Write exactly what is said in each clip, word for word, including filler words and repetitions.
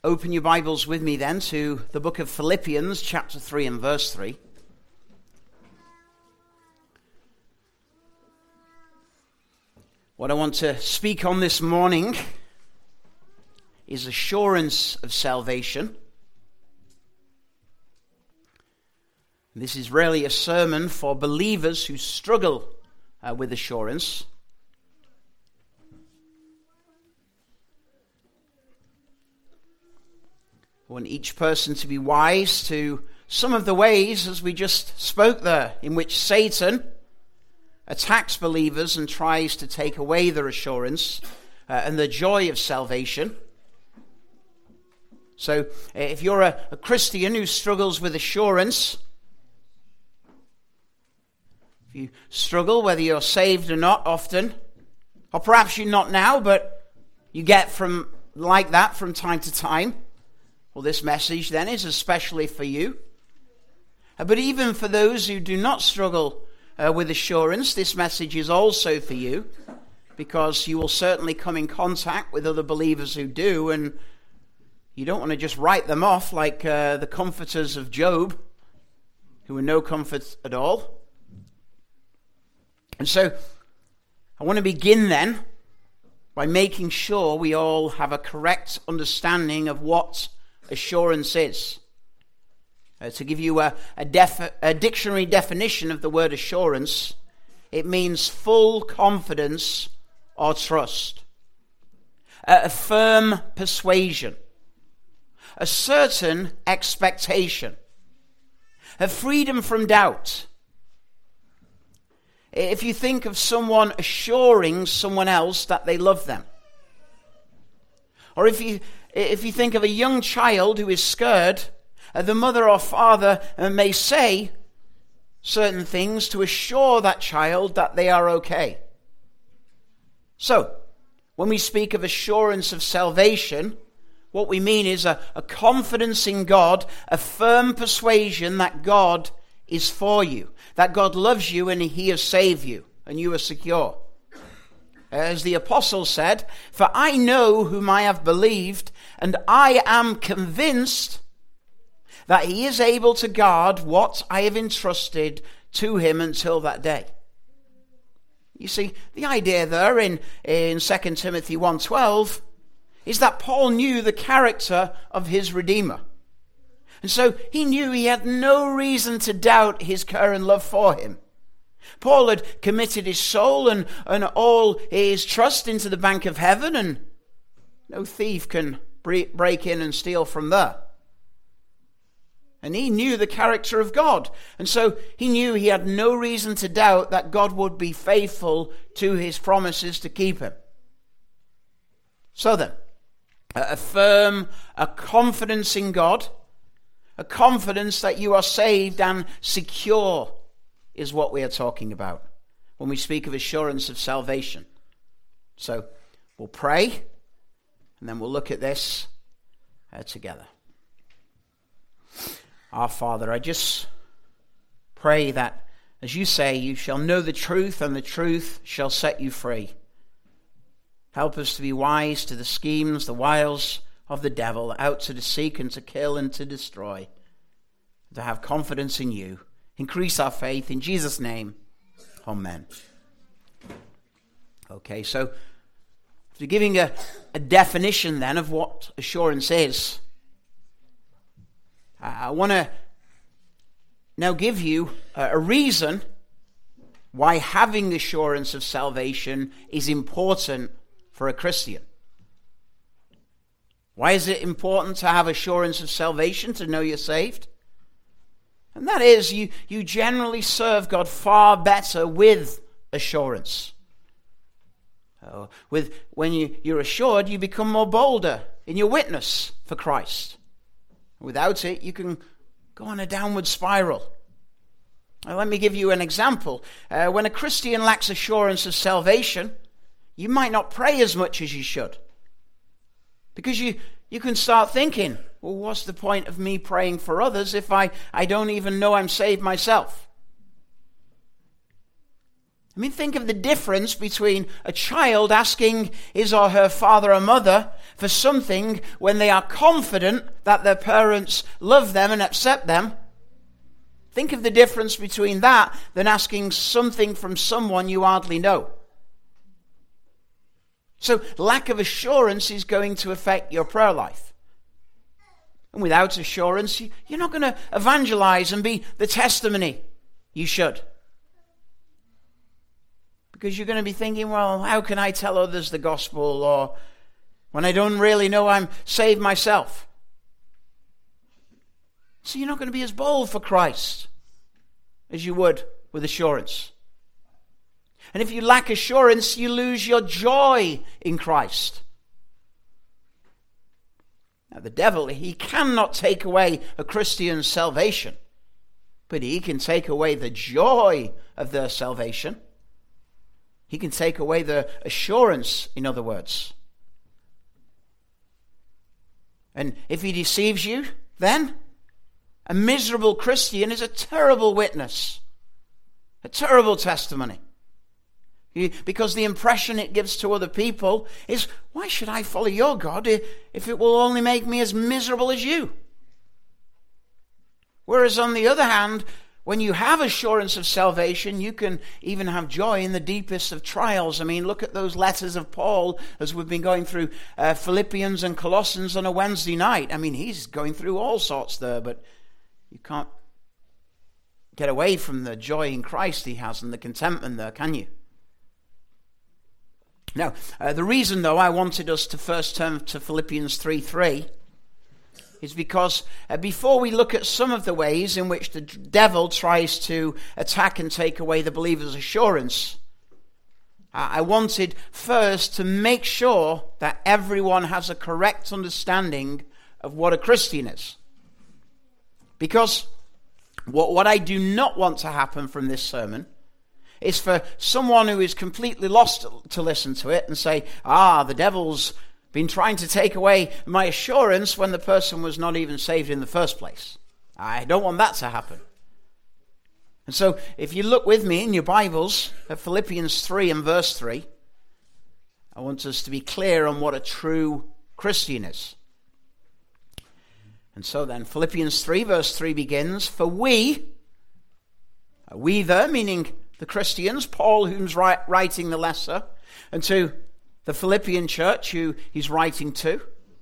open your Bibles with me then to the book of Philippians, chapter three and verse three. What I want to speak on this morning is assurance of salvation. This is really a sermon for believers who struggle uh, with assurance. I want each person to be wise to some of the ways, as we just spoke there, in which Satan attacks believers and tries to take away their assurance uh, and the joy of salvation. So, if you're a, a Christian who struggles with assurance, if you struggle whether you're saved or not often, or perhaps you're not now, but you get from like that from time to time, well, this message then is especially for you. Uh, but even for those who do not struggle uh, with assurance, this message is also for you, because you will certainly come in contact with other believers who do, and you don't want to just write them off like uh, the comforters of Job, who were no comfort at all. And so, I want to begin then by making sure we all have a correct understanding of what assurance is. Uh, to give you a, a, def- a dictionary definition of the word assurance, it means full confidence or trust, a, a firm persuasion, a certain expectation, a freedom from doubt. If you think of someone assuring someone else that they love them, or if you If you think of a young child who is scared, uh, the mother or father uh, may say certain things to assure that child that they are okay. So, when we speak of assurance of salvation, what we mean is a, a confidence in God, a firm persuasion that God is for you, that God loves you and He has saved you, and you are secure. As the apostle said, "For I know whom I have believed, and I am convinced that He is able to guard what I have entrusted to Him until that day." You see, the idea there in, in Second Timothy one twelve is that Paul knew the character of his Redeemer. And so he knew he had no reason to doubt His care and love for him. Paul had committed his soul and, and all his trust into the bank of heaven, and no thief can break in and steal from there. And he knew the character of God, and so he knew he had no reason to doubt that God would be faithful to His promises to keep him. So then, a firm, a confidence in God, a confidence that you are saved and secure, is what we are talking about when we speak of assurance of salvation. So we'll pray, and then we'll look at this uh, together. Our Father, I just pray that, as you say, you shall know the truth, and the truth shall set you free. Help us to be wise to the schemes, the wiles of the devil, out to seek and to kill and to destroy, to have confidence in you. Increase our faith in Jesus' name. Amen. Okay, so after giving a, a definition then of what assurance is, I want to now give you a, a reason why having assurance of salvation is important for a Christian. Why is it important to have assurance of salvation, to know you're saved? And that is, you, you generally serve God far better with assurance. Uh, with when you, you're assured, you become more bolder in your witness for Christ. Without it, you can go on a downward spiral. Now, let me give you an example. Uh, when a Christian lacks assurance of salvation, you might not pray as much as you should. Because you, you can start thinking, well, what's the point of me praying for others if I, I don't even know I'm saved myself? I mean, think of the difference between a child asking his or her father or mother for something when they are confident that their parents love them and accept them. Think of the difference between that than asking something from someone you hardly know. So lack of assurance is going to affect your prayer life. And without assurance, you're not going to evangelize and be the testimony you should. Because you're going to be thinking, well, how can I tell others the gospel, or when I don't really know I'm saved myself? So you're not going to be as bold for Christ as you would with assurance. And if you lack assurance, you lose your joy in Christ. Now, the devil, he cannot take away a Christian's salvation, but he can take away the joy of their salvation. He can take away the assurance, in other words. And if he deceives you, then a miserable Christian is a terrible witness, a terrible testimony. Because the impression it gives to other people is, why should I follow your God if it will only make me as miserable as you? Whereas on the other hand, when you have assurance of salvation, you can even have joy in the deepest of trials. I mean, look at those letters of Paul as we've been going through uh, Philippians and Colossians on a Wednesday night. I mean, he's going through all sorts there, but you can't get away from the joy in Christ he has and the contentment there, can you? Now, uh, the reason, though, I wanted us to first turn to Philippians three three is because uh, before we look at some of the ways in which the devil tries to attack and take away the believer's assurance, uh, I wanted first to make sure that everyone has a correct understanding of what a Christian is. Because what, what I do not want to happen from this sermon is for someone who is completely lost to, to listen to it and say, ah, the devil's been trying to take away my assurance when the person was not even saved in the first place. I don't want that to happen. And so if you look with me in your Bibles at Philippians three and verse three, I want us to be clear on what a true Christian is. And so then Philippians three verse three begins, for we, we there, meaning the Christians, Paul whom's writing the letter, and to the Philippian church who he's writing to,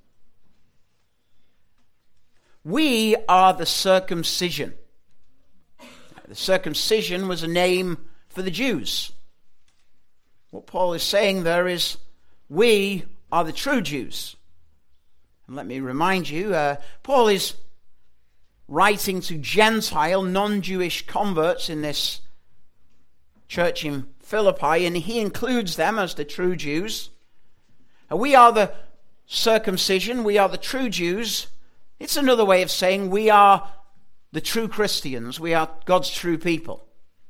we are the circumcision. The circumcision was a name for the Jews. What Paul is saying there is, we are the true Jews. And let me remind you, uh, Paul is writing to Gentile, non-Jewish converts in this church in Philippi, and he includes them as the true Jews. And we are the circumcision, we are the true Jews. It's another way of saying we are the true Christians, we are God's true people.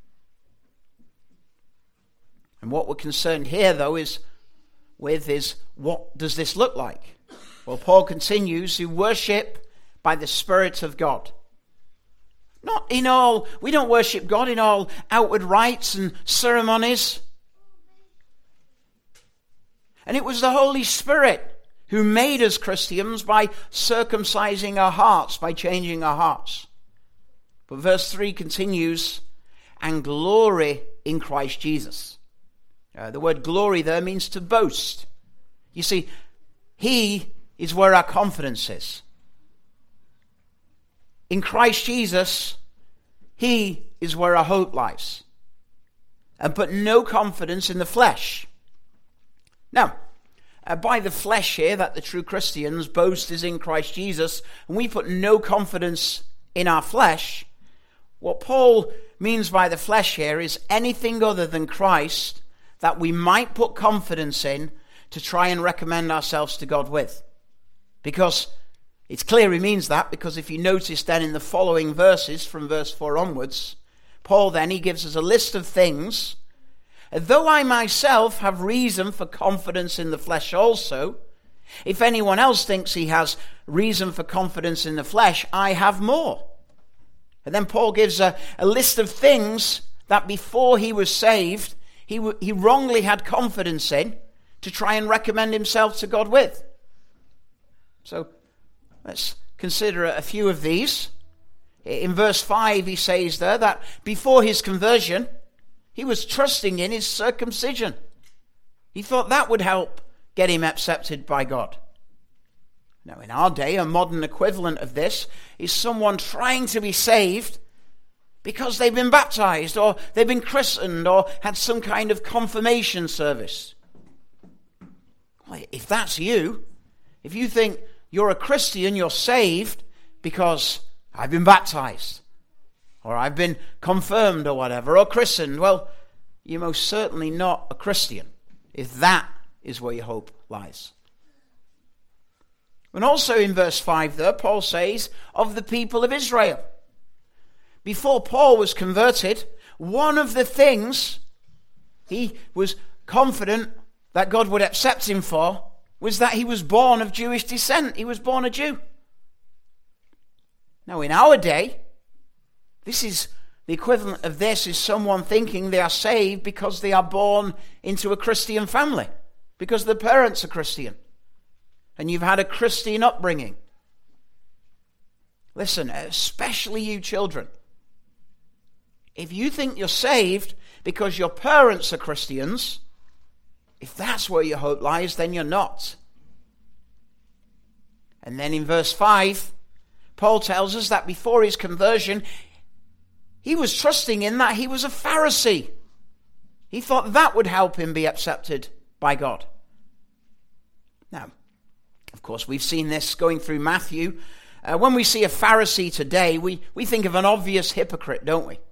And what we're concerned here, though, is with is, what does this look like? Well, Paul continues, who worship by the Spirit of God. Not in all, we don't worship God in all outward rites and ceremonies. And it was the Holy Spirit who made us Christians by circumcising our hearts, by changing our hearts. But verse three continues, and glory in Christ Jesus. Uh, the word glory there means to boast. You see, he is where our confidence is. In Christ Jesus, he is where our hope lies. And put no confidence in the flesh. Now, uh, by the flesh here, that the true Christians boast is in Christ Jesus, and we put no confidence in our flesh, what Paul means by the flesh here is anything other than Christ that we might put confidence in to try and recommend ourselves to God with. Because it's clear he means that, because if you notice then in the following verses from verse four onwards, Paul then, he gives us a list of things. Though I myself have reason for confidence in the flesh also, if anyone else thinks he has reason for confidence in the flesh, I have more. And then Paul gives a, a list of things that before he was saved, he, w- he wrongly had confidence in to try and recommend himself to God with. So let's consider a few of these. In verse five, he says there that before his conversion, he was trusting in his circumcision. He thought that would help get him accepted by God. Now, in our day, a modern equivalent of this is someone trying to be saved because they've been baptized or they've been christened or had some kind of confirmation service. Well, if that's you, if you think you're a Christian, you're saved because I've been baptized or I've been confirmed or whatever, or christened, well, you're most certainly not a Christian if that is where your hope lies. And also in verse five there, Paul says, of the people of Israel. Before Paul was converted, one of the things he was confident that God would accept him for was that he was born of Jewish descent. He was born a Jew. Now in our day, this is the equivalent of this is someone thinking they are saved because they are born into a Christian family, because their parents are Christian. And you've had a Christian upbringing. Listen, especially you children. If you think you're saved because your parents are Christians, if that's where your hope lies, then you're not. And then in verse five, Paul tells us that before his conversion, he was trusting in that he was a Pharisee. He thought that would help him be accepted by God. Now, of course, we've seen this going through Matthew. Uh, when we see a Pharisee today, we, we think of an obvious hypocrite, don't we?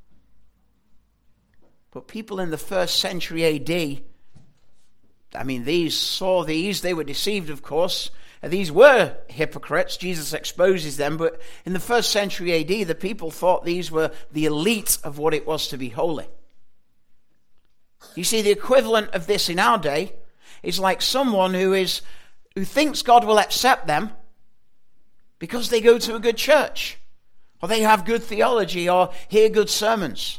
But people in the first century A D, I mean, these saw these. They were deceived, of course. Uh, these were hypocrites. Jesus exposes them. But in the first century A D, the people thought these were the elite of what it was to be holy. You see, the equivalent of this in our day is like someone who is who thinks God will accept them because they go to a good church, or they have good theology, or hear good sermons.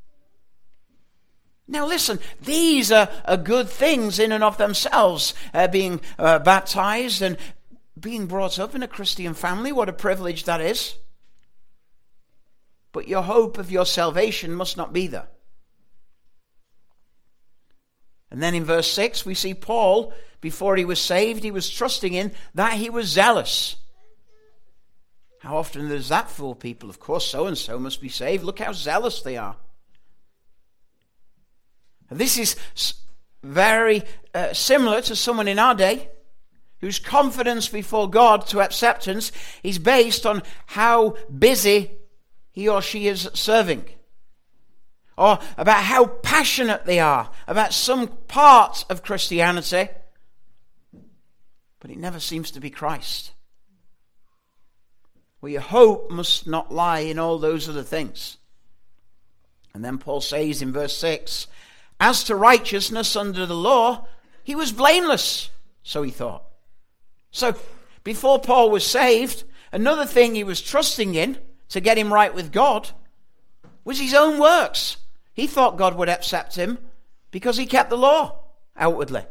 Now listen, these are, are good things in and of themselves. Uh, being uh, baptized and being brought up in a Christian family, what a privilege that is. But your hope of your salvation must not be there. And then in verse six, we see Paul, before he was saved, he was trusting in that he was zealous. How often does that fool people? Of course, so-and-so must be saved. Look how zealous they are. And this is very uh, similar to someone in our day whose confidence before God to acceptance is based on how busy he or she is serving, or about how passionate they are about some part of Christianity, but it never seems to be Christ. Well, your hope must not lie in all those other things. And then Paul says in verse six, as to righteousness under the law, he was blameless, so he thought. So, before Paul was saved, another thing he was trusting in to get him right with God was his own works. He thought God would accept him because he kept the law outwardly.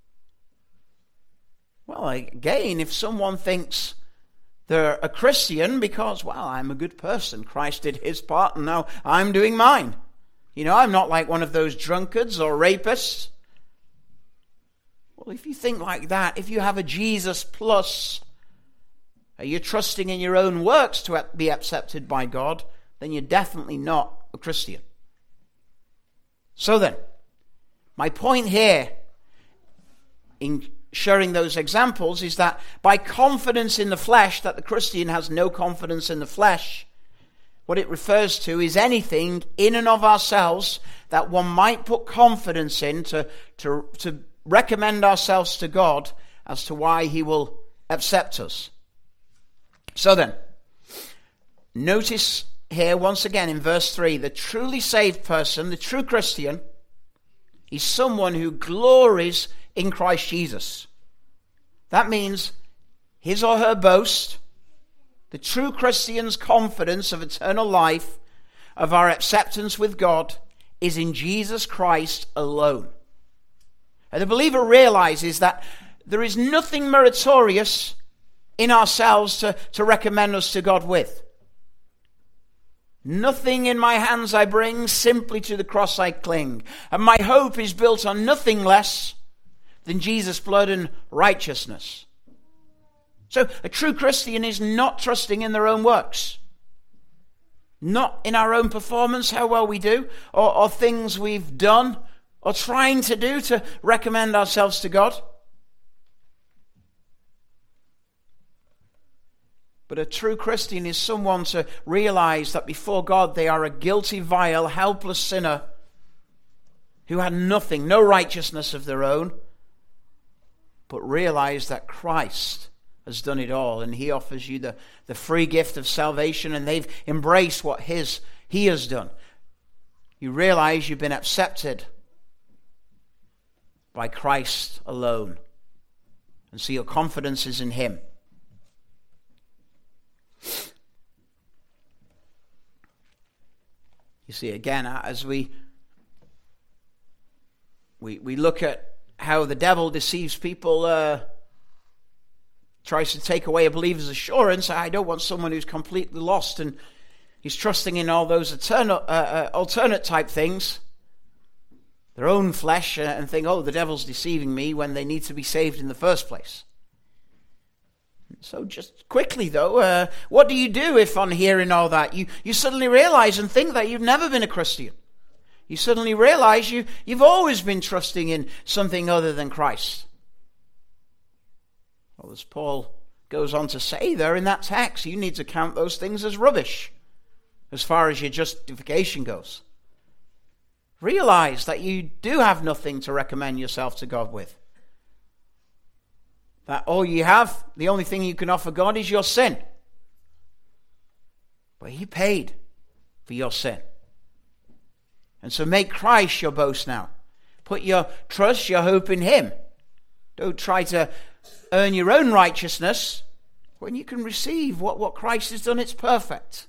Well, again, if someone thinks they're a Christian because, well, I'm a good person, Christ did his part and now I'm doing mine. You know, I'm not like one of those drunkards or rapists. Well, if you think like that, if you have a Jesus plus, you're trusting in your own works to be accepted by God, then you're definitely not a Christian. So then, my point here in sharing those examples is that by confidence in the flesh, that the Christian has no confidence in the flesh, what it refers to is anything in and of ourselves that one might put confidence in to, to, to recommend ourselves to God as to why he will accept us. So then, notice here once again in verse three, the truly saved person, the true Christian, is someone who glories in Christ Jesus. That means his or her boast, the true Christian's confidence of eternal life, of our acceptance with God, is in Jesus Christ alone. And the believer realizes that there is nothing meritorious in ourselves to, to recommend us to God with. Nothing in my hands I bring, simply to the cross I cling. And my hope is built on nothing less than Jesus' blood and righteousness. So a true Christian is not trusting in their own works. Not in our own performance, how well we do, or, or things we've done, or trying to do to recommend ourselves to God. But a true Christian is someone to realize that before God they are a guilty, vile, helpless sinner who had nothing, no righteousness of their own, but realize that Christ has done it all, and he offers you the, the free gift of salvation, and they've embraced what his he has done. You realize you've been accepted by Christ alone, and so your confidence is in him. You see, again, as we we we look at how the devil deceives people, uh, tries to take away a believer's assurance. I don't want someone who's completely lost and he's trusting in all those eternal, uh, uh, alternate type things, their own flesh, uh, and think, oh, the devil's deceiving me, when they need to be saved in the first place. So just quickly though, uh, what do you do if on hearing all that you, you suddenly realize and think that you've never been a Christian? You suddenly realize you, you've always been trusting in something other than Christ. Well, as Paul goes on to say there in that text, you need to count those things as rubbish as far as your justification goes. Realize that you do have nothing to recommend yourself to God with. That all you have, the only thing you can offer God is your sin. But he paid for your sin. And so make Christ your boast now. Put your trust, your hope in him. Don't try to earn your own righteousness. When you can receive what, what Christ has done, it's perfect.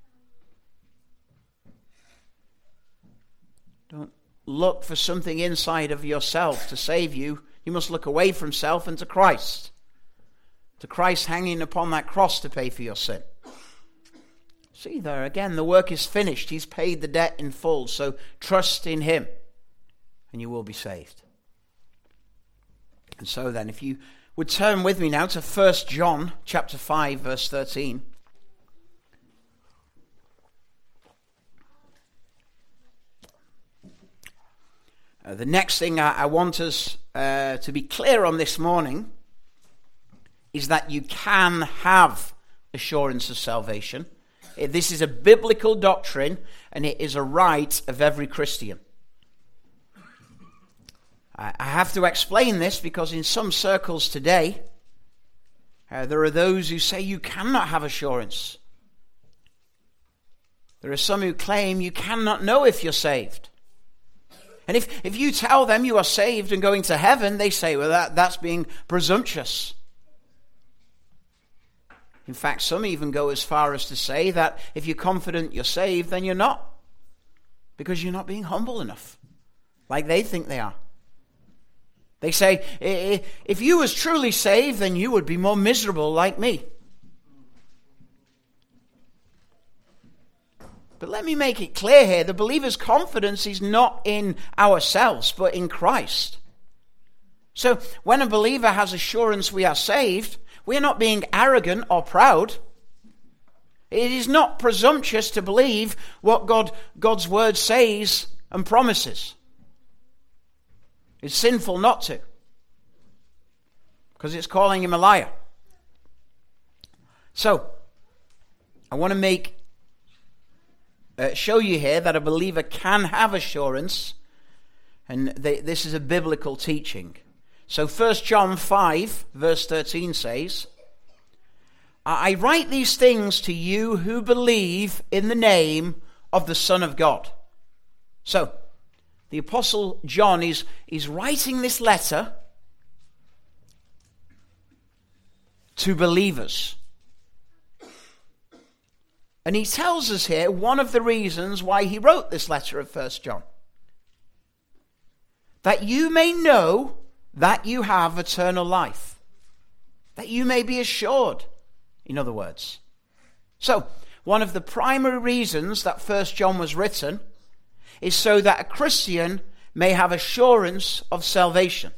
Don't look for something inside of yourself to save you. You must look away from self and to Christ. To Christ hanging upon that cross to pay for your sin. See there, again, the work is finished. He's paid the debt in full. So trust in him and you will be saved. And so then, if you would turn with me now to First John chapter five, verse thirteen. Uh, the next thing I, I want us uh, to be clear on this morning is that you can have assurance of salvation. This is a biblical doctrine, and it is a right of every Christian. I, I have to explain this because in some circles today, uh, there are those who say you cannot have assurance. There are some who claim you cannot know if you're saved. And if, if you tell them you are saved and going to heaven, they say, well, that, that's being presumptuous. In fact, some even go as far as to say that if you're confident you're saved, then you're not. Because you're not being humble enough, like they think they are. They say, if you was truly saved, then you would be more miserable like me. But let me make it clear here, the believer's confidence is not in ourselves, but in Christ. So when a believer has assurance we are saved, we are not being arrogant or proud. It is not presumptuous to believe what God, God's word says and promises. It's sinful not to, because it's calling him a liar. So, I want to make Uh, show you here that a believer can have assurance, and they, this is a biblical teaching. So First John five verse thirteen says, I write these things to you who believe in the name of the Son of God. So the Apostle John is, is writing this letter to believers. And he tells us here one of the reasons why he wrote this letter of First John. that you may know that you have eternal life, that you may be assured, in other words. So, one of the primary reasons that First John was written is so that a Christian may have assurance of salvation.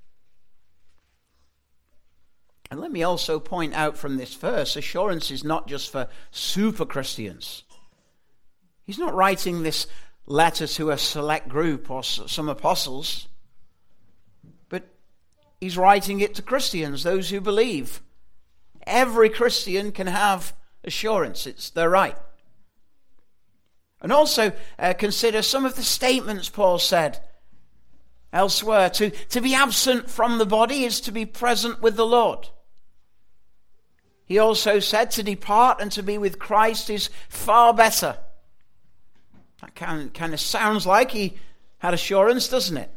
And let me also point out from this verse, assurance is not just for super Christians. He's not writing this letter to a select group or some apostles, but he's writing it to Christians, those who believe. Every Christian can have assurance. It's their right. And also uh, consider some of the statements Paul said elsewhere. To, to be absent from the body is to be present with the Lord. He also said to depart and to be with Christ is far better. That kind of, kind of sounds like he had assurance, doesn't it?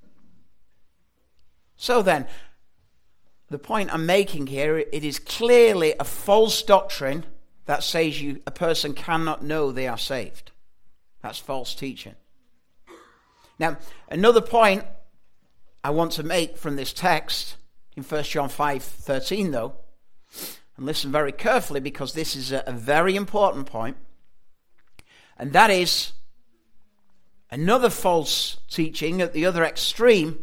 So then, the point I'm making here, it is clearly a false doctrine that says you a person cannot know they are saved. That's false teaching. Now, another point I want to make from this text in First John five thirteen, though, and listen very carefully because this is a, a very important point, and that is another false teaching at the other extreme.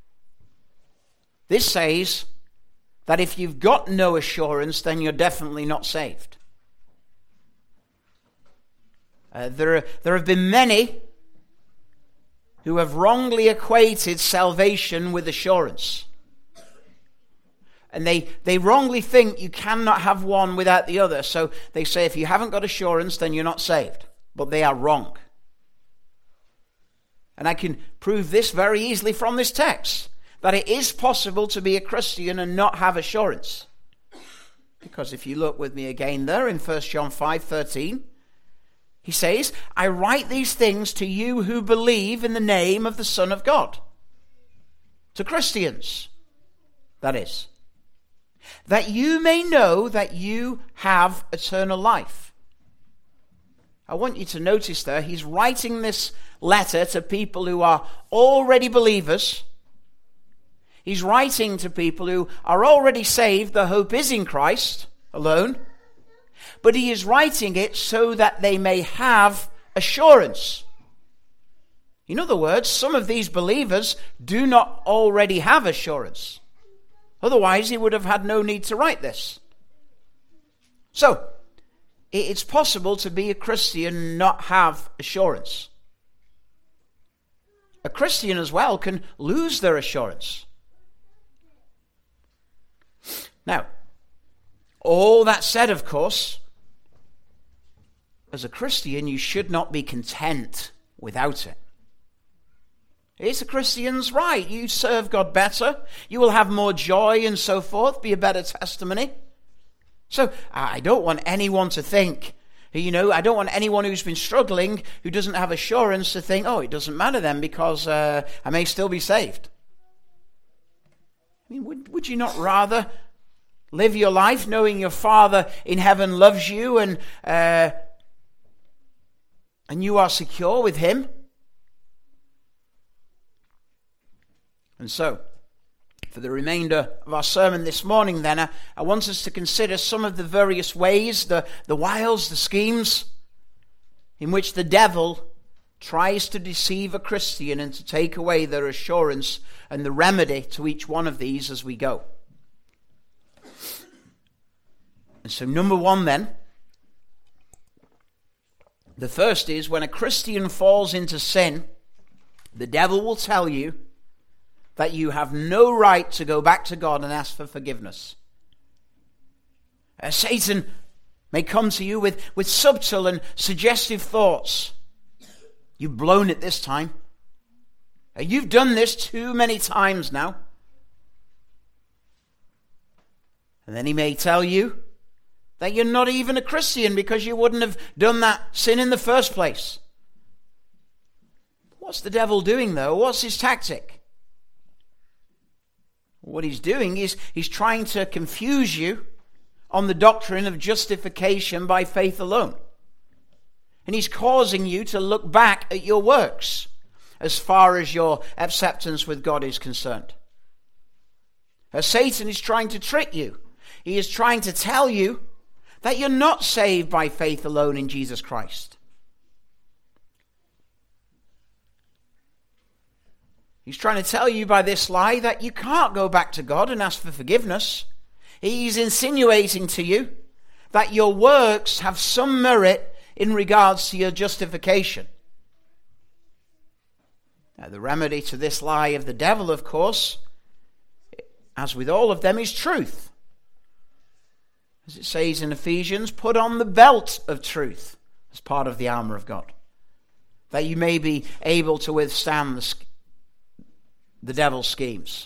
This says that if you've got no assurance, then you're definitely not saved. Uh, there, are, there have been many who have wrongly equated salvation with assurance. And they, they wrongly think you cannot have one without the other. So they say if you haven't got assurance, then you're not saved. But they are wrong. And I can prove this very easily from this text, that it is possible to be a Christian and not have assurance. Because if you look with me again there in First John five thirteen, he says, I write these things to you who believe in the name of the Son of God. To Christians, that is. That you may know that you have eternal life. I want you to notice there, he's writing this letter to people who are already believers. He's writing to people who are already saved. The hope is in Christ alone. But he is writing it so that they may have assurance. In other words, some of these believers do not already have assurance. Otherwise, he would have had no need to write this. So, it's possible to be a Christian and not have assurance. A Christian as well can lose their assurance. Now, all that said, of course, as a Christian, you should not be content without it. It's a Christian's right. You serve God better. You will have more joy and so forth, be a better testimony. So I don't want anyone to think, you know, I don't want anyone who's been struggling, who doesn't have assurance, to think, oh, it doesn't matter then because uh, I may still be saved. I mean, would, would you not rather live your life knowing your Father in heaven loves you and uh, and you are secure with him? And so, for the remainder of our sermon this morning then, I, I want us to consider some of the various ways, the, the wiles, the schemes in which the devil tries to deceive a Christian and to take away their assurance and the remedy to each one of these as we go. And so number one then, the first is when a Christian falls into sin, the devil will tell you that you have no right to go back to God and ask for forgiveness. Uh, Satan may come to you with, with subtle and suggestive thoughts. You've blown it this time. Uh, you've done this too many times now. And then he may tell you that you're not even a Christian because you wouldn't have done that sin in the first place. What's the devil doing though? What's his tactic? What he's doing is he's trying to confuse you on the doctrine of justification by faith alone. And he's causing you to look back at your works as far as your acceptance with God is concerned. As Satan is trying to trick you. He is trying to tell you that you're not saved by faith alone in Jesus Christ. He's trying to tell you by this lie that you can't go back to God and ask for forgiveness. He's insinuating to you that your works have some merit in regards to your justification. Now, the remedy to this lie of the devil, of course, as with all of them, is truth. As it says in Ephesians, put on the belt of truth as part of the armor of God, that you may be able to withstand the, the devil's schemes.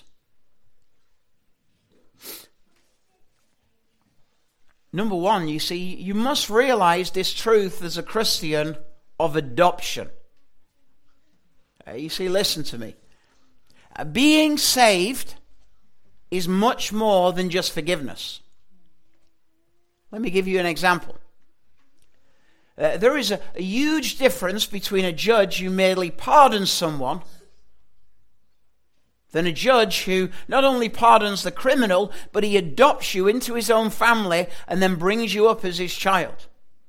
Number one, you see, you must realize this truth as a Christian of adoption. Uh, you see, listen to me. Uh, being saved is much more than just forgiveness. Let me give you an example. Uh, there is a, a huge difference between a judge who merely pardons someone than a judge who not only pardons the criminal, but he adopts you into his own family and then brings you up as his child.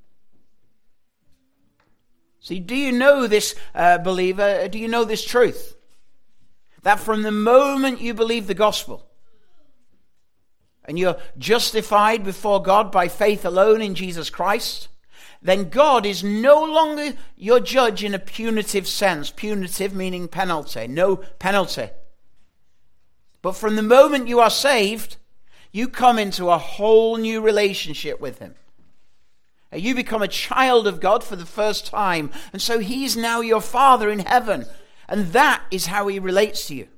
See, do you know this, uh, believer? Do you know this truth? That from the moment you believe the gospel, and you're justified before God by faith alone in Jesus Christ, then God is no longer your judge in a punitive sense. Punitive meaning penalty, no penalty. But from the moment you are saved, you come into a whole new relationship with him. You become a child of God for the first time, and so he's now your Father in heaven, and that is how he relates to you.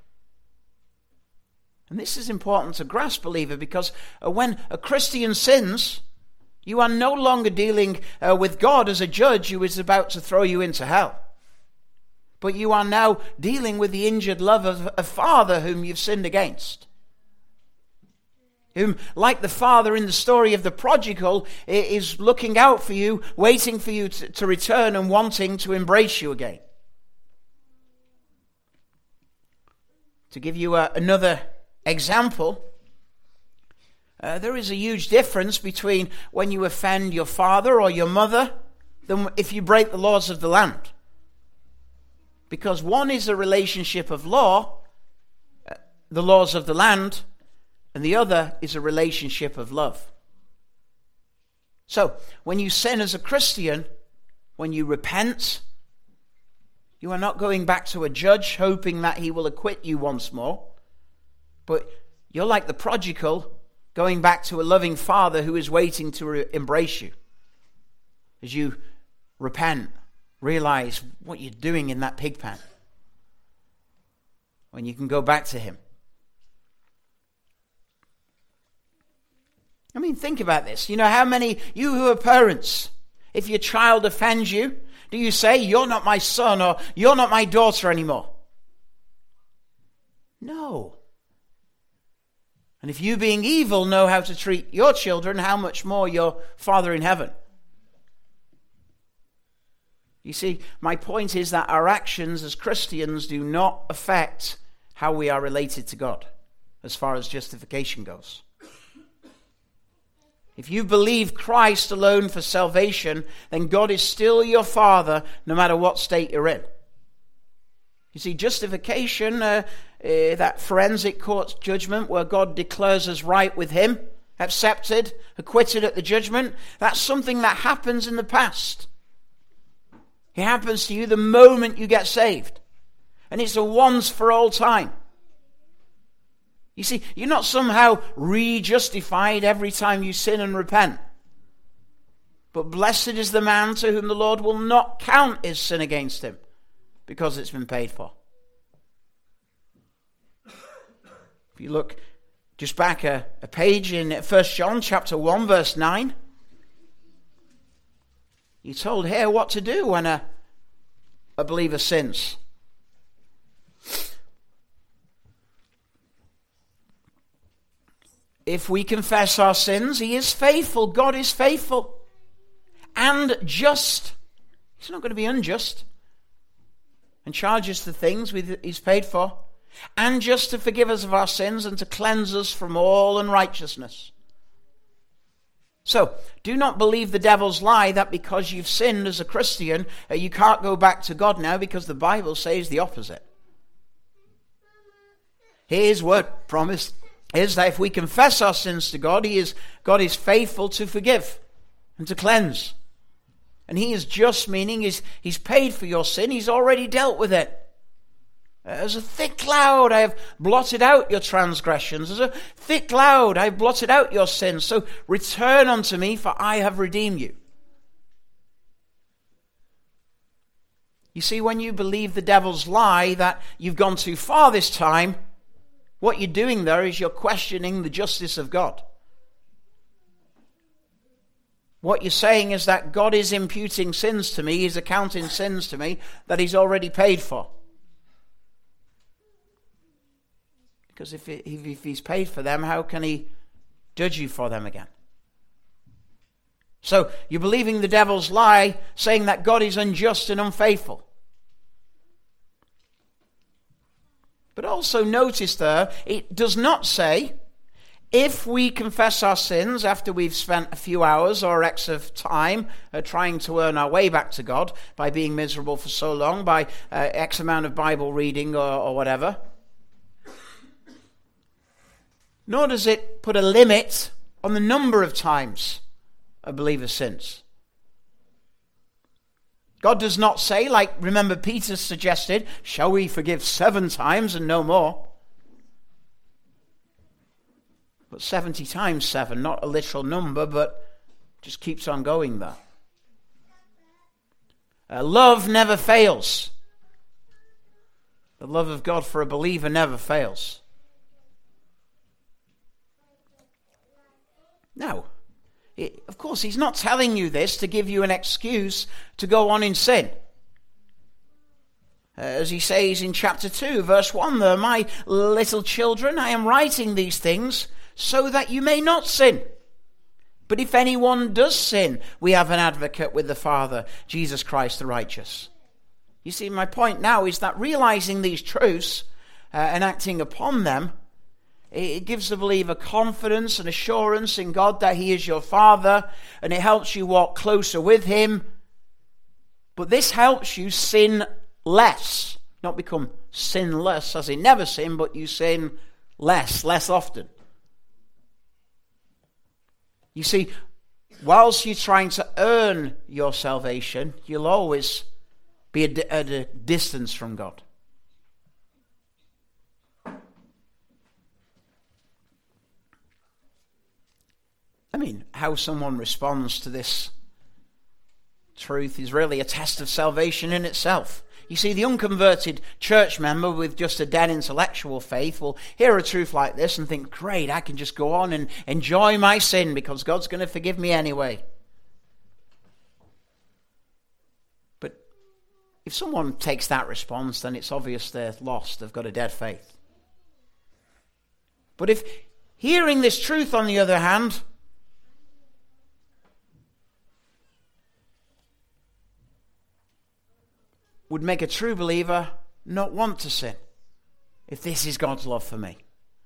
And this is important to grasp, believer, because when a Christian sins, you are no longer dealing uh, with God as a judge who is about to throw you into hell. But you are now dealing with the injured love of a father whom you've sinned against. Whom, like the father in the story of the prodigal, is looking out for you, waiting for you to, to return and wanting to embrace you again. To give you a, another example, uh, there is a huge difference between when you offend your father or your mother than if you break the laws of the land. Because one is a relationship of law, uh, the laws of the land, and the other is a relationship of love. So, when you sin as a Christian, when you repent, you are not going back to a judge hoping that he will acquit you once more. But you're like the prodigal going back to a loving father who is waiting to re- embrace you. As you repent, realize what you're doing in that pig pen. When you can go back to him. I mean, think about this. You know, how many, you who are parents, if your child offends you, do you say, you're not my son or you're not my daughter anymore? No. And if you, being evil, know how to treat your children, how much more your Father in heaven? You see, my point is that our actions as Christians do not affect how we are related to God as far as justification goes. If you believe Christ alone for salvation, then God is still your Father no matter what state you're in. You see, justification, uh, uh, that forensic court judgment where God declares us right with him, accepted, acquitted at the judgment, that's something that happens in the past. It happens to you the moment you get saved. And it's a once for all time. You see, you're not somehow re-justified every time you sin and repent. But blessed is the man to whom the Lord will not count his sin against him, because it's been paid for. If you look just back a, a page in First John chapter one, verse nine, you're told here what to do when a, a believer sins. If we confess our sins, he is faithful. God is faithful and just. He's not going to be unjust. and charge us the things he's paid for, and just to forgive us of our sins and to cleanse us from all unrighteousness. So, do not believe the devil's lie that because you've sinned as a Christian, uh, you can't go back to God now, because the Bible says the opposite. His word promise is that if we confess our sins to God, he is, God is faithful to forgive and to cleanse. And he is just, meaning he's, he's paid for your sin. He's already dealt with it. As a thick cloud I have blotted out your transgressions. As a thick cloud I have blotted out your sins. So return unto me, for I have redeemed you. You see, when you believe the devil's lie that you've gone too far this time, what you're doing there is you're questioning the justice of God. What you're saying is that God is imputing sins to me, he's accounting sins to me that he's already paid for. Because if, it, if he's paid for them, how can he judge you for them again? So you're believing the devil's lie, saying that God is unjust and unfaithful. But also notice there, it does not say, if we confess our sins after we've spent a few hours or X of time uh, trying to earn our way back to God by being miserable for so long, by uh, X amount of Bible reading or, or whatever. Nor does it put a limit on the number of times a believer sins. God does not say, like, remember Peter suggested, shall we forgive seven times and no more? But seventy times seven, not a literal number, but just keeps on going there. Uh, love never fails. The love of God for a believer never fails. Now, it, of course, he's not telling you this to give you an excuse to go on in sin. Uh, as he says in chapter two, verse one there, my little children, I am writing these things so that you may not sin. But if anyone does sin, we have an advocate with the Father, Jesus Christ the righteous. You see, my point now is that realizing these truths uh, and acting upon them, it gives the believer confidence and assurance in God that he is your Father, and it helps you walk closer with him. But this helps you sin less, not become sinless, as in never sin, but you sin less, less often. You see, whilst you're trying to earn your salvation, you'll always be at a distance from God. I mean, how someone responds to this truth is really a test of salvation in itself. You see, the unconverted church member with just a dead intellectual faith will hear a truth like this and think, great, I can just go on and enjoy my sin because God's going to forgive me anyway. But if someone takes that response, then it's obvious they're lost. They've got a dead faith. But if hearing this truth, on the other hand, would make a true believer not want to sin, if this is God's love for me.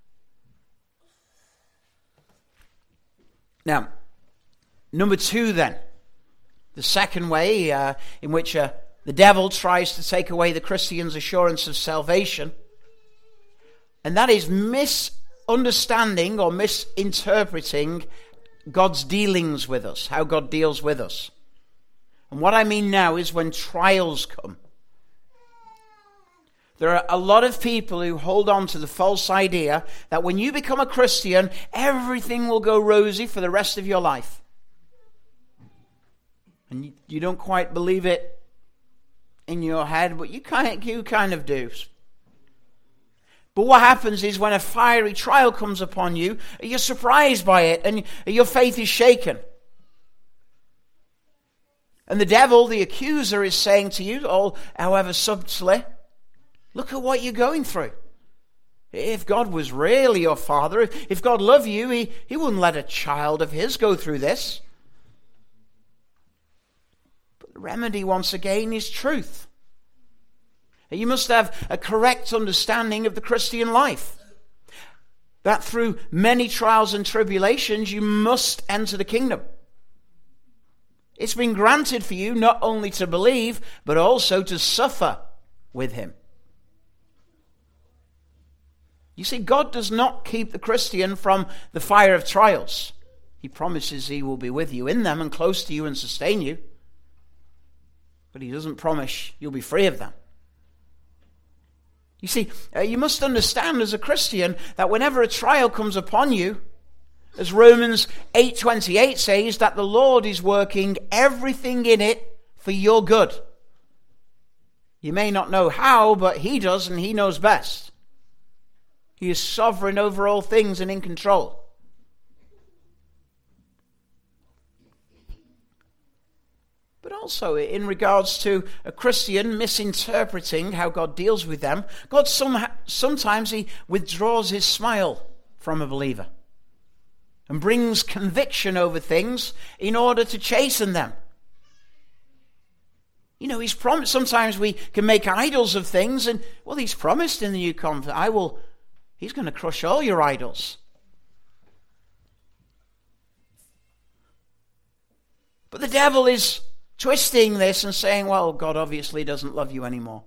Now, number two then, the second way uh, in which uh, the devil tries to take away the Christian's assurance of salvation, and that is misunderstanding or misinterpreting God's dealings with us, how God deals with us. And what I mean now is when trials come. There are a lot of people who hold on to the false idea that when you become a Christian, everything will go rosy for the rest of your life. And you, you don't quite believe it in your head, but you kind, you kind of do. But what happens is when a fiery trial comes upon you, you're surprised by it and your faith is shaken. And the devil, the accuser, is saying to you, all, however subtly, look at what you're going through. If God was really your Father, if God loved you, he, he wouldn't let a child of his go through this. But the remedy, once again, is truth. You must have a correct understanding of the Christian life. That through many trials and tribulations, you must enter the kingdom. It's been granted for you not only to believe, but also to suffer with him. You see, God does not keep the Christian from the fire of trials. He promises he will be with you in them and close to you and sustain you. But he doesn't promise you'll be free of them. You see, uh, you must understand as a Christian that whenever a trial comes upon you, as Romans eight twenty-eight says, that the Lord is working everything in it for your good. You may not know how, but he does, and he knows best. He is sovereign over all things and in control. But also in regards to a Christian misinterpreting how God deals with them, God somehow, sometimes he withdraws his smile from a believer and brings conviction over things in order to chasten them. You know, he's promised, sometimes we can make idols of things, and, well, he's promised in the new covenant, I will, he's going to crush all your idols. But the devil is twisting this and saying, well, God obviously doesn't love you anymore.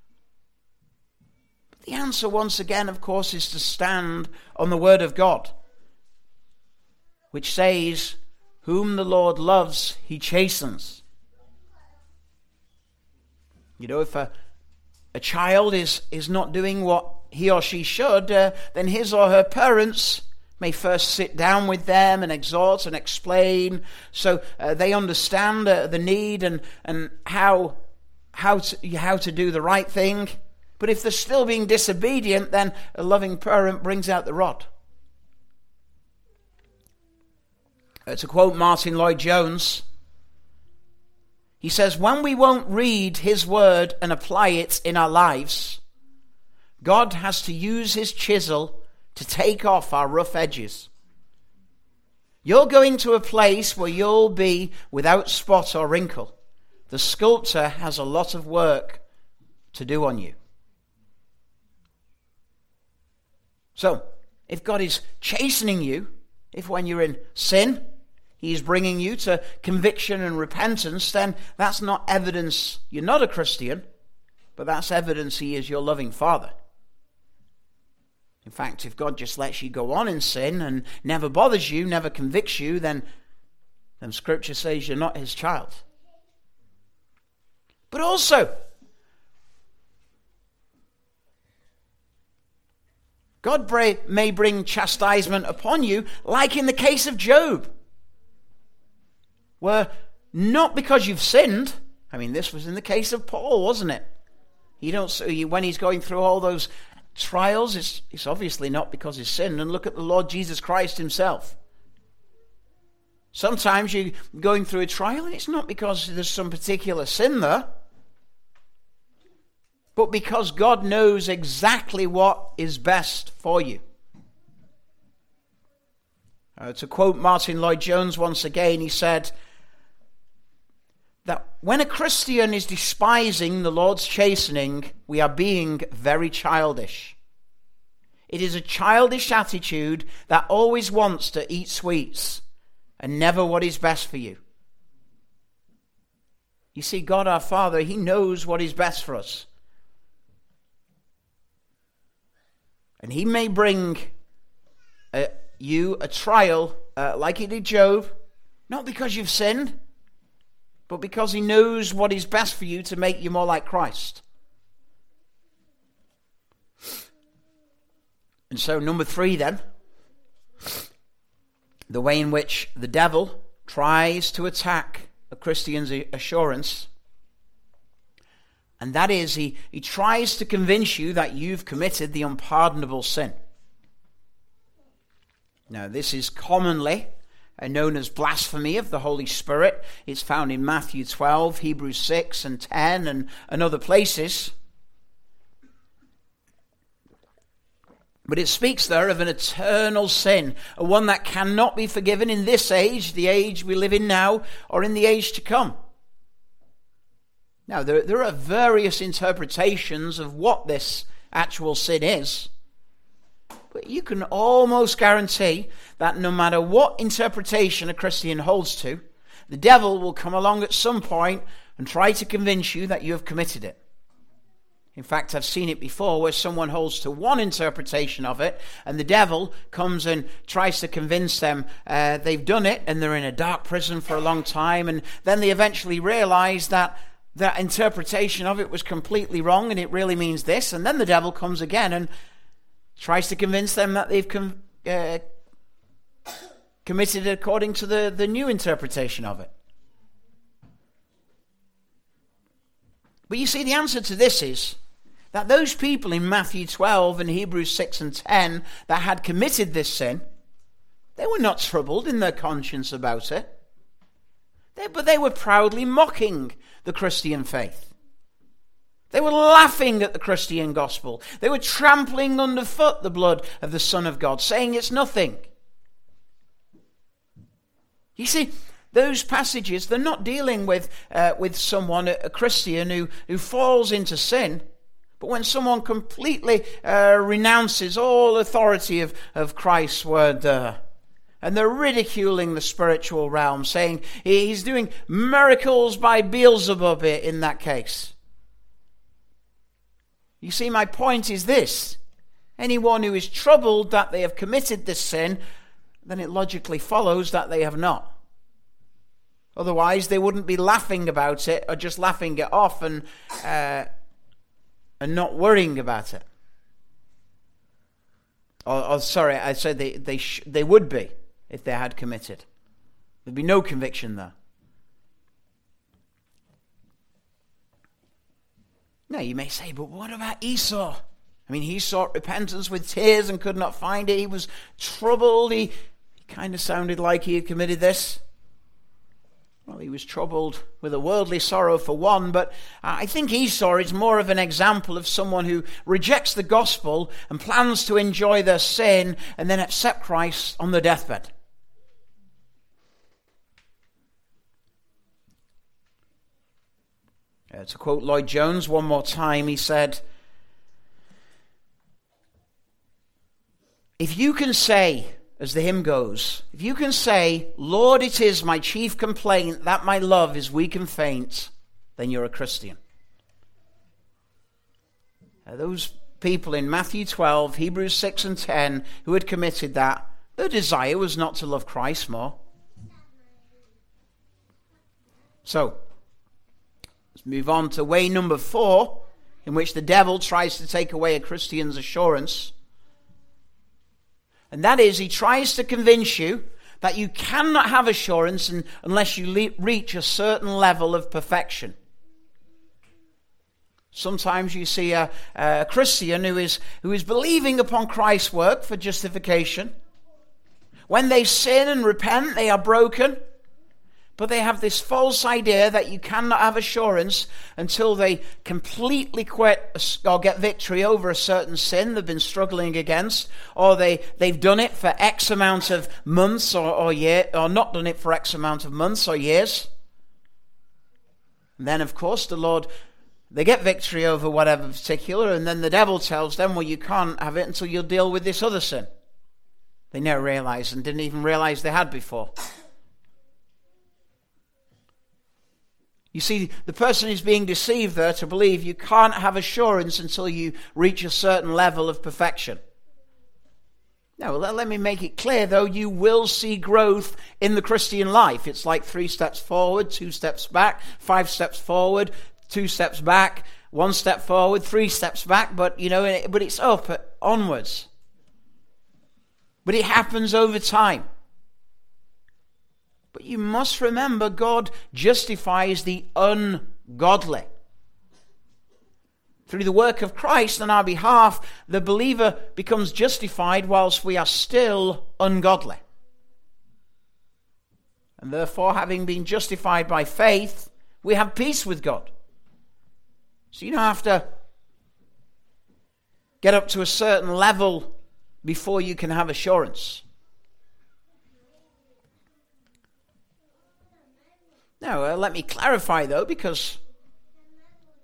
But the answer, once again, of course, is to stand on the word of God, which says, whom the Lord loves, he chastens. You know, if a, a child is, is not doing what he or she should, uh, then his or her parents may first sit down with them and exhort and explain so uh, they understand uh, the need and, and how, how, to, how to do the right thing. But if they're still being disobedient, then a loving parent brings out the rod. Uh, to quote Martin Lloyd-Jones, he says, when we won't read his word and apply it in our lives, God has to use his chisel to take off our rough edges. You're going to a place where you'll be without spot or wrinkle. The sculptor has a lot of work to do on you. So, if God is chastening you, if when you're in sin, he is bringing you to conviction and repentance, then that's not evidence you're not a Christian, but that's evidence he is your loving Father. In fact, if God just lets you go on in sin and never bothers you, never convicts you, then, then Scripture says you're not his child. But also, God may bring chastisement upon you, like in the case of Job, where not because you've sinned. I mean, this was in the case of Paul, wasn't it? You don't see when he's going through all those trials, it's, it's obviously not because he's sinned. And look at the Lord Jesus Christ himself. Sometimes you're going through a trial, and it's not because there's some particular sin there, but because God knows exactly what is best for you. Uh, to quote Martin Lloyd-Jones once again, he said that when a Christian is despising the Lord's chastening, we are being very childish. It is a childish attitude that always wants to eat sweets and never what is best for you. You see, God our Father, he knows what is best for us. And he may bring a, you a trial uh, like he did Job, not because you've sinned, but because he knows what is best for you to make you more like Christ. And so number three then, the way in which the devil tries to attack a Christian's assurance, and that is he, he tries to convince you that you've committed the unpardonable sin. Now, this is commonly known as blasphemy of the Holy Spirit. It's found in Matthew twelve, Hebrews six and ten, and, and other places. But it speaks there of an eternal sin, a one that cannot be forgiven in this age, the age we live in now, or in the age to come. Now, there, there are various interpretations of what this actual sin is. But you can almost guarantee that no matter what interpretation a Christian holds to, the devil will come along at some point and try to convince you that you have committed it. In fact, I've seen it before where someone holds to one interpretation of it and the devil comes and tries to convince them uh, they've done it and they're in a dark prison for a long time, and then they eventually realize that that interpretation of it was completely wrong and it really means this, and then the devil comes again and tries to convince them that they've com- uh, committed it according to the, the new interpretation of it. But you see, the answer to this is that those people in Matthew twelve and Hebrews six and ten that had committed this sin, they were not troubled in their conscience about it. They, but they were proudly mocking the Christian faith. They were laughing at the Christian gospel. They were trampling underfoot the blood of the Son of God, saying it's nothing. You see, those passages, they're not dealing with uh, with someone, a Christian, who, who falls into sin. But when someone completely uh, renounces all authority of, of Christ's word, uh, and they're ridiculing the spiritual realm, saying he's doing miracles by Beelzebub in that case. You see, my point is this. Anyone who is troubled that they have committed this sin, then it logically follows that they have not. Otherwise, they wouldn't be laughing about it or just laughing it off and uh, and not worrying about it. Or, or sorry, I said they they sh- they would be if they had committed. There'd be no conviction there. Now you may say, but what about Esau? I mean, he sought repentance with tears and could not find it. He was troubled. He, he kind of sounded like he had committed this. Well, he was troubled with a worldly sorrow for one, but I think Esau is more of an example of someone who rejects the gospel and plans to enjoy their sin and then accept Christ on the deathbed. Uh, to quote Lloyd Jones one more time, he said, "If you can say, as the hymn goes, if you can say, 'Lord, it is my chief complaint that my love is weak and faint,' then you're a Christian." Now, those people in Matthew twelve, Hebrews six and ten who had committed that, their desire was not to love Christ more. So, let's move on to way number four, in which the devil tries to take away a Christian's assurance. And that is, he tries to convince you that you cannot have assurance in, unless you le- reach a certain level of perfection. Sometimes you see a, a Christian who is, who is believing upon Christ's work for justification. When they sin and repent, they are broken. But they have this false idea that you cannot have assurance until they completely quit or get victory over a certain sin they've been struggling against, or they, they've done it for X amount of months or, or year, or not done it for X amount of months or years. And then, of course, the Lord, they get victory over whatever particular, and then the devil tells them, well, you can't have it until you deal with this other sin. They never realized and didn't even realize they had before. You see, the person is being deceived there to believe you can't have assurance until you reach a certain level of perfection. Now, let, let me make it clear, though, you will see growth in the Christian life. It's like three steps forward, two steps back, five steps forward, two steps back, one step forward, three steps back, but, you know, but it's up, onwards. But it happens over time. But you must remember, God justifies the ungodly. Through the work of Christ on our behalf, the believer becomes justified whilst we are still ungodly. And therefore, having been justified by faith, we have peace with God. So you don't have to get up to a certain level before you can have assurance. Now, uh, let me clarify, though, because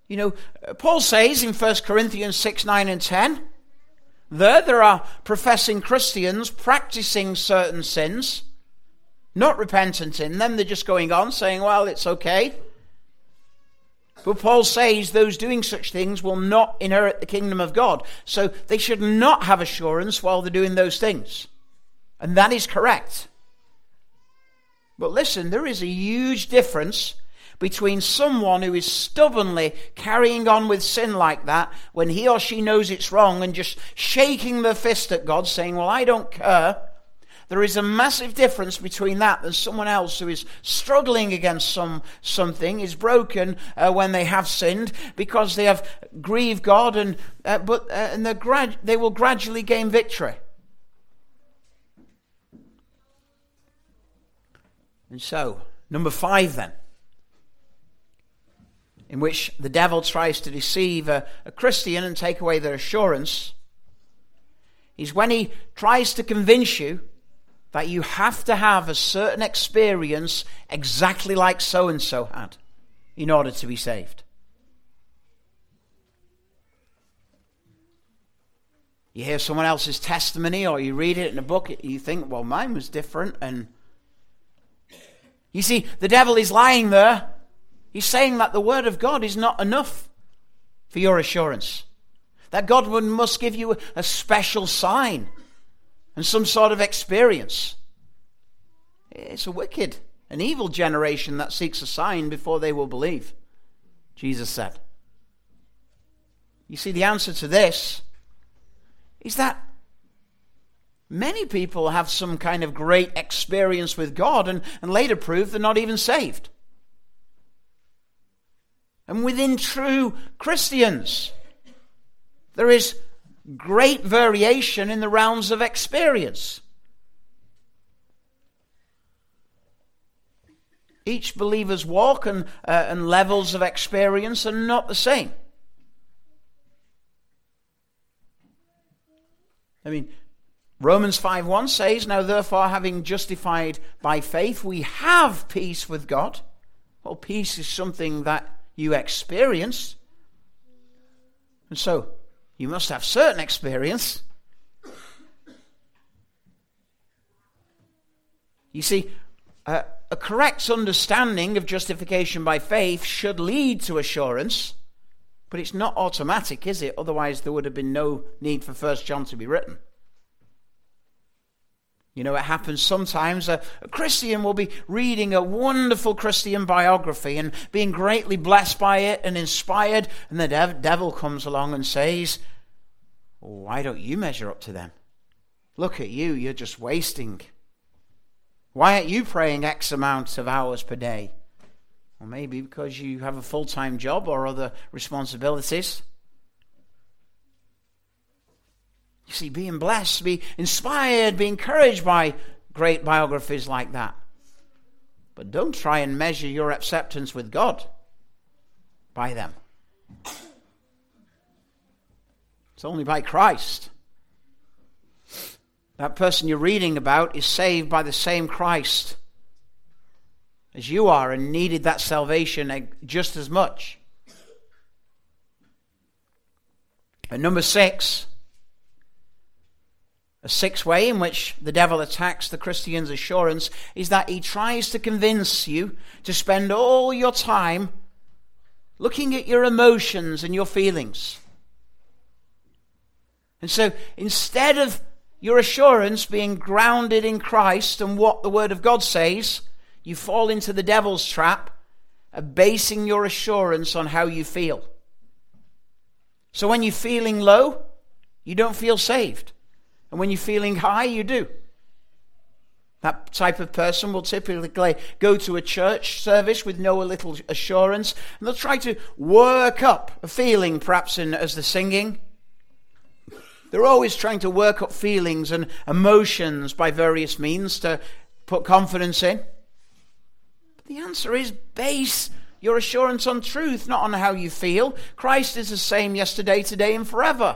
You know, Paul says in First Corinthians six, nine and ten, there, there are professing Christians practicing certain sins, not repentant in them. They're just going on saying, well, it's okay. But Paul says those doing such things will not inherit the kingdom of God. So they should not have assurance while they're doing those things. And that is correct. But listen, there is a huge difference between someone who is stubbornly carrying on with sin like that when he or she knows it's wrong and just shaking their fist at God saying, well, I don't care. There is a massive difference between that and someone else who is struggling against some something, is broken uh, when they have sinned because they have grieved God, and uh, but uh, and they grad- they will gradually gain victory. And so, number five then, in which the devil tries to deceive a, a Christian and take away their assurance, is when he tries to convince you that you have to have a certain experience exactly like so-and-so had in order to be saved. You hear someone else's testimony or you read it in a book, you think, well, mine was different. And you see, the devil is lying there. He's saying that the word of God is not enough for your assurance. That God must give you a special sign and some sort of experience. It's a wicked, an evil generation that seeks a sign before they will believe, Jesus said. You see, the answer to this is that many people have some kind of great experience with God and, and later prove they're not even saved. And within true Christians, there is great variation in the realms of experience. Each believer's walk and, uh, and levels of experience are not the same. I mean, Romans five one says, now therefore, having justified by faith, we have peace with God. Well, peace is something that you experience. And so, you must have certain experience. You see, uh, a correct understanding of justification by faith should lead to assurance, but it's not automatic, is it? Otherwise, there would have been no need for First John to be written. You know, it happens sometimes. A, a Christian will be reading a wonderful Christian biography and being greatly blessed by it and inspired, and the dev- devil comes along and says, why don't you measure up to them? Look at you, you're just wasting. Why aren't you praying X amount of hours per day? Well, maybe because you have a full-time job or other responsibilities. You see, being blessed, be inspired, be encouraged by great biographies like that. But don't try and measure your acceptance with God by them. It's only by Christ. That person you're reading about is saved by the same Christ as you are and needed that salvation just as much. And number six, a sixth way in which the devil attacks the Christian's assurance is that he tries to convince you to spend all your time looking at your emotions and your feelings. And so instead of your assurance being grounded in Christ and what the Word of God says, you fall into the devil's trap of basing your assurance on how you feel. So when you're feeling low, you don't feel saved. And when you're feeling high, you do. That type of person will typically go to a church service with no little assurance, and they'll try to work up a feeling, perhaps in, as they're singing. They're always trying to work up feelings and emotions by various means to put confidence in. But the answer is base your assurance on truth, not on how you feel. Christ is the same yesterday, today, and forever.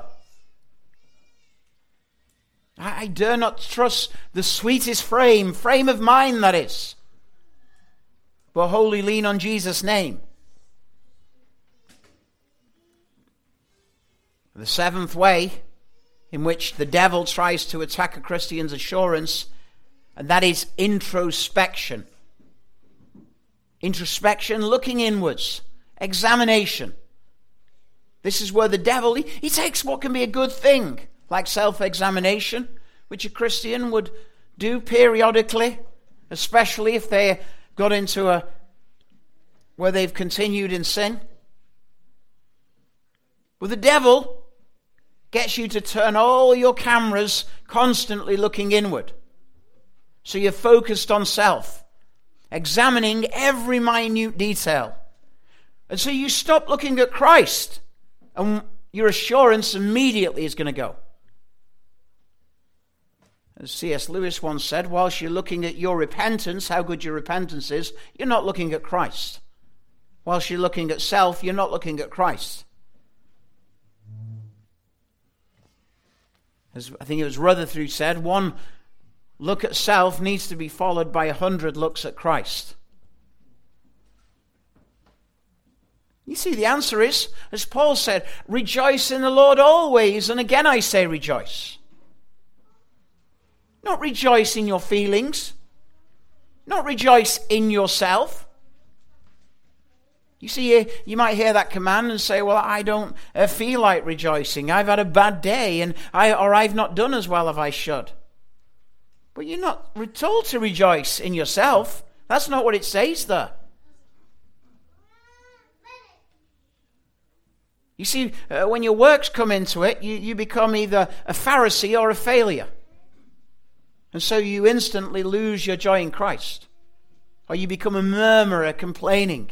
I, I dare not trust the sweetest frame, frame of mind that is, but wholly lean on Jesus' name. The seventh way in which the devil tries to attack a Christian's assurance, and that is introspection. Introspection, looking inwards, examination. This is where the devil, he, he takes what can be a good thing, like self-examination, which a Christian would do periodically, especially if they got into a, where they've continued in sin. But the devil gets you to turn all your cameras constantly looking inward. So you're focused on self, examining every minute detail. And so you stop looking at Christ, and your assurance immediately is going to go. As C S Lewis once said, whilst you're looking at your repentance, how good your repentance is, you're not looking at Christ. Whilst you're looking at self, you're not looking at Christ. As I think it was Rutherford said, one look at self needs to be followed by a hundred looks at Christ. You see, the answer is, as Paul said, rejoice in the Lord always, and again I say rejoice. Not rejoice in your feelings, not rejoice in yourself. You see, you might hear that command and say, well, I don't uh, feel like rejoicing. I've had a bad day, and I or I've not done as well as I should. But you're not told to rejoice in yourself. That's not what it says there. You see, uh, when your works come into it, you, you become either a Pharisee or a failure. And so you instantly lose your joy in Christ. Or you become a murmurer, complaining.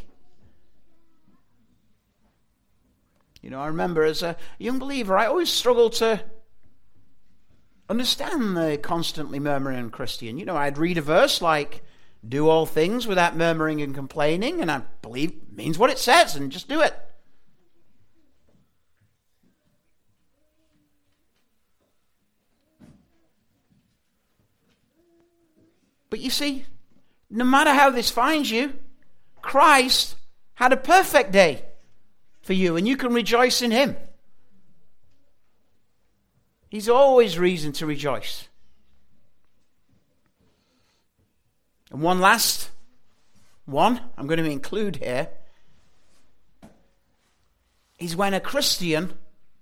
You know, I remember as a young believer, I always struggled to understand the constantly murmuring Christian. You know, I'd read a verse like, do all things without murmuring and complaining, and I believe it means what it says, and just do it. But you see, no matter how this finds you, Christ had a perfect day for you, and you can rejoice in him. He's always reason to rejoice. And one last one I'm going to include here is when a Christian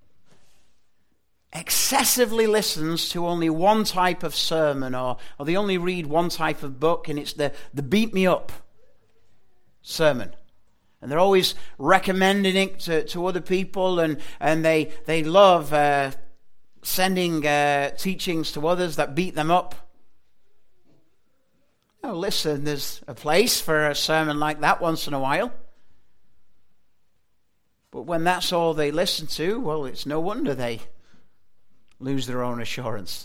excessively listens to only one type of sermon, or, or they only read one type of book, and it's the, the beat me up sermon. And they're always recommending it to, to other people, and, and they, they love uh, sending uh, teachings to others that beat them up. Oh, listen, there's a place for a sermon like that once in a while. But when that's all they listen to, well, it's no wonder they lose their own assurance.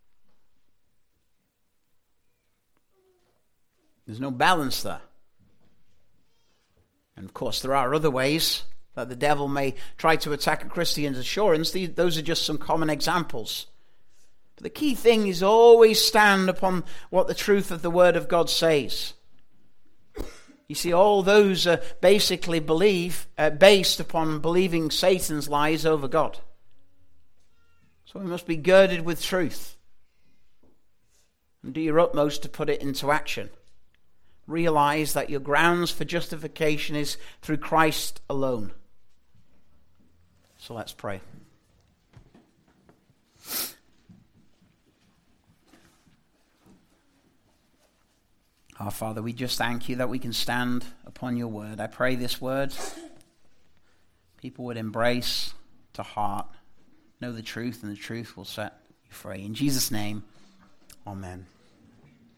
There's no balance there. And of course, there are other ways that the devil may try to attack a Christian's assurance. Those are just some common examples. But the key thing is always stand upon what the truth of the Word of God says. You see, all those are basically believe, uh, based upon believing Satan's lies over God. So we must be girded with truth and do your utmost to put it into action. Realize that your grounds for justification is through Christ alone. So let's pray. Our Father, we just thank you that we can stand upon your word. I pray this word people would embrace to heart, know the truth, and the truth will set you free. In Jesus' name, amen.